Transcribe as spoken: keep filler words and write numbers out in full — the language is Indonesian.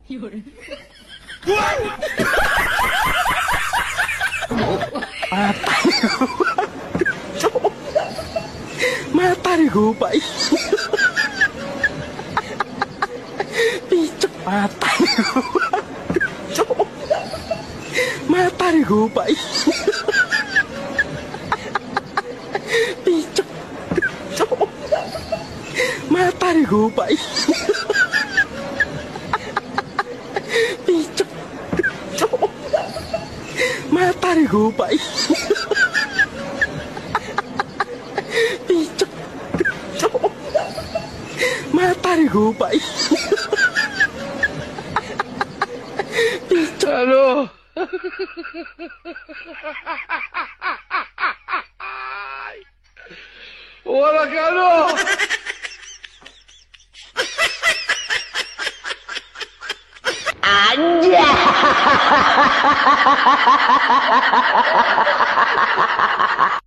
Mata nih gue pak. Picek mata. Mata nih gue pak. Picek. Mata nih gue pak. Picek. Mata nih gue pak. Picek. Mata nih gue pak. Picek. Aduh. Wala kano. Anjay.